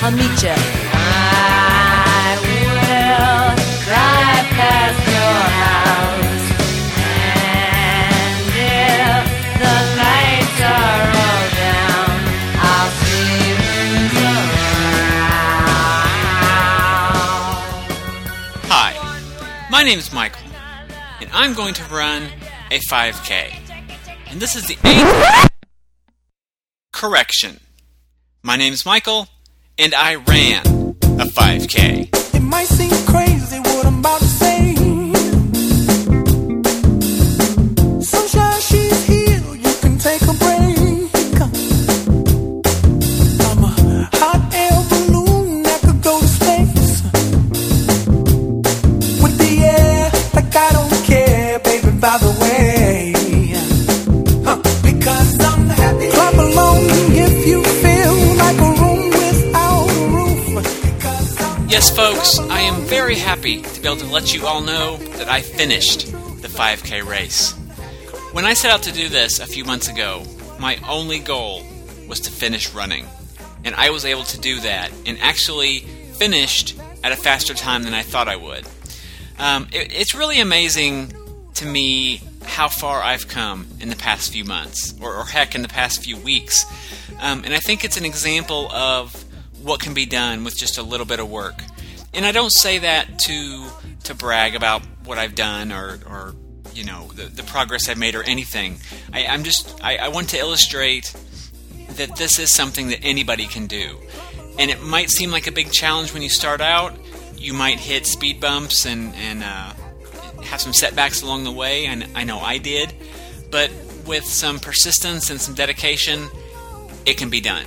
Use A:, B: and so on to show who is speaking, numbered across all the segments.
A: I'll meet you. I will drive past your house, and if the lights are all down, I'll see who's around.
B: Hi, my name is Michael, and I'm going to run a 5K. And this is the 8th correction. My name is Michael, and I ran a 5K.
C: It might seem crazy what I'm about to say. Sunshine, she's here, you can take a break. I'm a hot air balloon that could go to space. With the air, like I don't care, baby, by the way. Because I'm happy. Clap along if you feel like a room without a roof.
B: Yes, folks, I am very happy to be able to let you all know that I finished the 5K race. When I set out to do this a few months ago, my only goal was to finish running. And I was able to do that, and actually finished at a faster time than I thought I would. It's really amazing to me how far I've come in the past few months, or heck, in the past few weeks. And I think it's an example of what can be done with just a little bit of work. And I don't say that to brag about what I've done or you know, the progress I've made or anything. I want to illustrate that this is something that anybody can do. And it might seem like a big challenge when you start out. You might hit speed bumps and have some setbacks along the way, and I know I did. But with some persistence and some dedication, it can be done.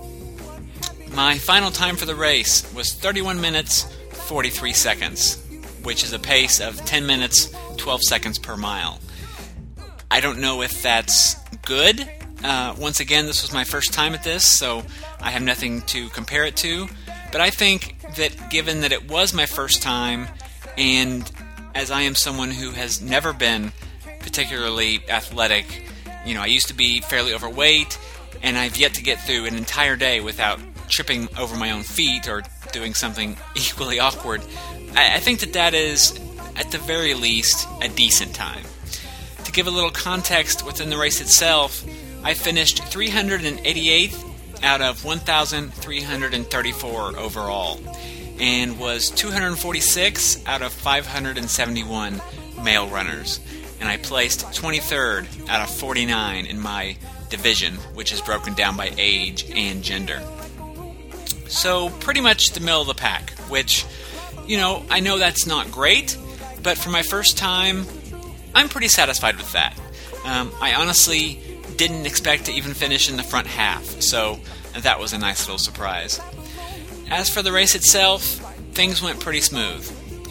B: My final time for the race was 31 minutes, 43 seconds, which is a pace of 10 minutes, 12 seconds per mile. I don't know if that's good. Once again, this was my first time at this, so I have nothing to compare it to. But I think that given that it was my first time, and as I am someone who has never been particularly athletic, you know, I used to be fairly overweight, and I've yet to get through an entire day without tripping over my own feet or doing something equally awkward. I think that is, at the very least, a decent time. To give a little context within the race itself, I finished 388th out of 1,334 overall, and was 246 out of 571 male runners. And I placed 23rd out of 49 in my division, which is broken down by age and gender. So pretty much the middle of the pack, which, you know, I know that's not great, but for my first time, I'm pretty satisfied with that. I honestly didn't expect to even finish in the front half, so that was a nice little surprise. As for the race itself, things went pretty smooth.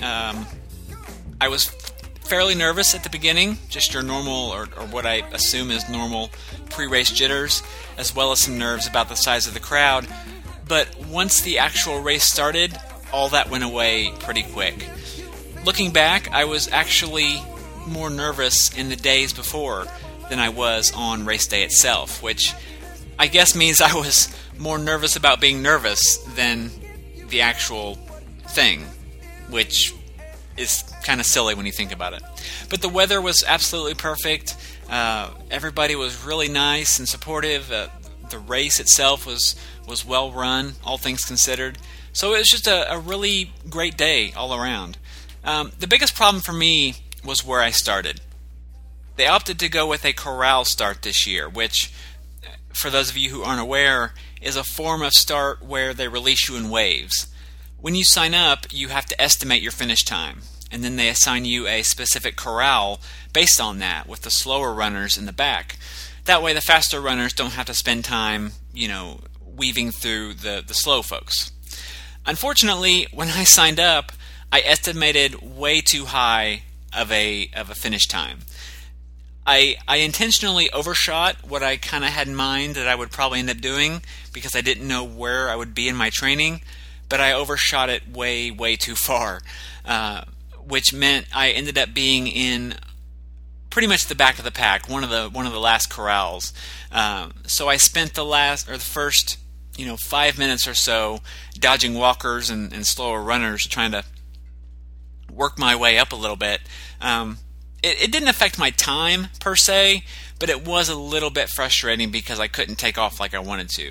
B: I was fairly nervous at the beginning, just your normal, or what I assume is normal pre-race jitters, as well as some nerves about the size of the crowd. But once the actual race started, all that went away pretty quick. Looking back, I was actually more nervous in the days before than I was on race day itself, which I guess means I was more nervous about being nervous than the actual thing, which is kind of silly when you think about it. But the weather was absolutely perfect. Everybody was really nice and supportive. The race itself was well run, all things considered. So it was just a really great day all around. The biggest problem for me was where I started. They opted to go with a corral start this year, which, for those of you who aren't aware, is a form of start where they release you in waves. When you sign up, you have to estimate your finish time, and then they assign you a specific corral based on that, with the slower runners in the back. That way the faster runners don't have to spend time, you know, weaving through the slow folks. Unfortunately, when I signed up, I estimated way too high of a finish time. I intentionally overshot what I kind of had in mind that I would probably end up doing because I didn't know where I would be in my training, but I overshot it way too far, which meant I ended up being in pretty much the back of the pack, one of the last corrals. So I spent the first 5 minutes or so dodging walkers and slower runners, trying to work my way up a little bit. It didn't affect my time per se, but it was a little bit frustrating because I couldn't take off like I wanted to.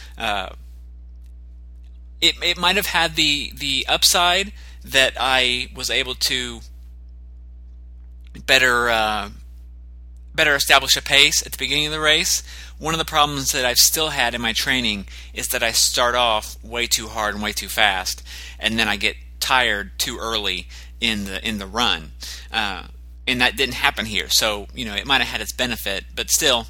B: It might have had the upside that I was able to better establish a pace at the beginning of the race. One of the problems that I've still had in my training is that I start off way too hard and way too fast, and then I get tired too early in the run. And that didn't happen here, so it might have had its benefit, but still,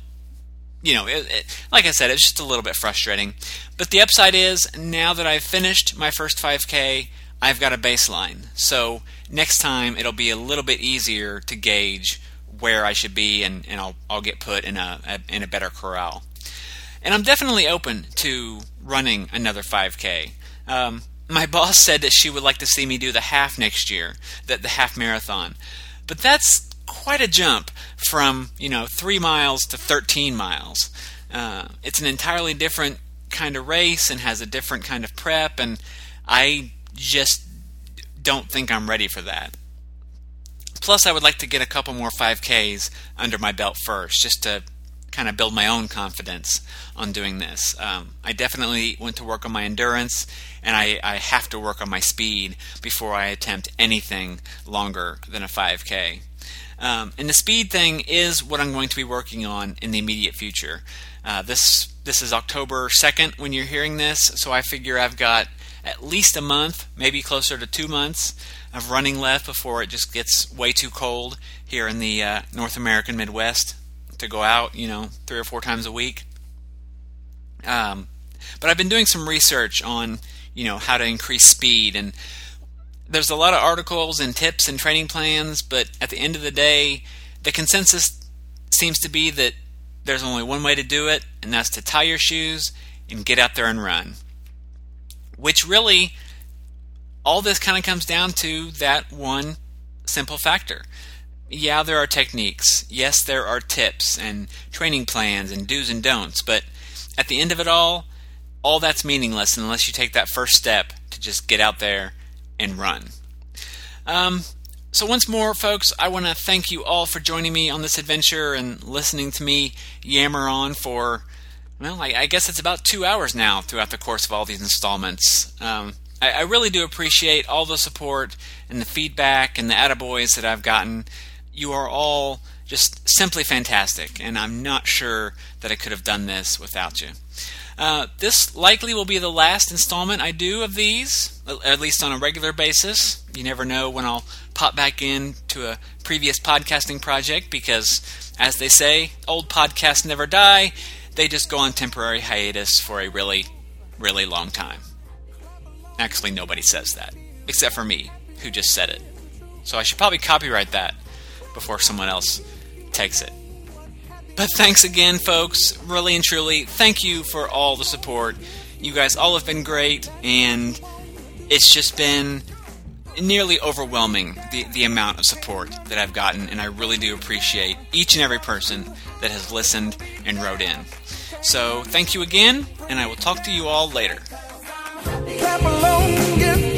B: like I said, it's just a little bit frustrating. But the upside is, now that I've finished my first 5K, I've got a baseline. So next time it'll be a little bit easier to gauge where I should be, and I'll get put in a better corral. And I'm definitely open to running another 5K. My boss said that she would like to see me do the half next year, the half marathon. But that's quite a jump from 3 miles to 13 miles. It's an entirely different kind of race and has a different kind of prep, and I just don't think I'm ready for that. Plus, I would like to get a couple more 5Ks under my belt first, just to kind of build my own confidence on doing this. I definitely want to work on my endurance, and I have to work on my speed before I attempt anything longer than a 5K. And the speed thing is what I'm going to be working on in the immediate future. This is October 2nd when you're hearing this, so I figure I've got at least a month, maybe closer to 2 months, of running left before it just gets way too cold here in the North American Midwest to go out, 3 or 4 times a week. But I've been doing some research on, how to increase speed, and there's a lot of articles and tips and training plans, but at the end of the day, the consensus seems to be that there's only one way to do it, and that's to tie your shoes and get out there and run. Which really, all this kind of comes down to that one simple factor. Yeah, there are techniques. Yes, there are tips and training plans and do's and don'ts, but at the end of it all that's meaningless unless you take that first step to just get out there and run. So once more, folks, I want to thank you all for joining me on this adventure and listening to me yammer on for, I guess it's about 2 hours now throughout the course of all these installments. I really do appreciate all the support and the feedback and the attaboys that I've gotten. You are all just simply fantastic, and I'm not sure that I could have done this without you. This likely will be the last installment I do of these, at least on a regular basis. You never know when I'll pop back in to a previous podcasting project because, as they say, old podcasts never die. They just go on temporary hiatus for a really, really long time. Actually, nobody says that, except for me, who just said it. So I should probably copyright that before someone else takes it. But thanks again, folks. Really and truly, thank you for all the support. You guys all have been great, and it's just been nearly overwhelming, the amount of support that I've gotten, and I really do appreciate each and every person that has listened and wrote in. So thank you again, and I will talk to you all later.
C: Clap along, give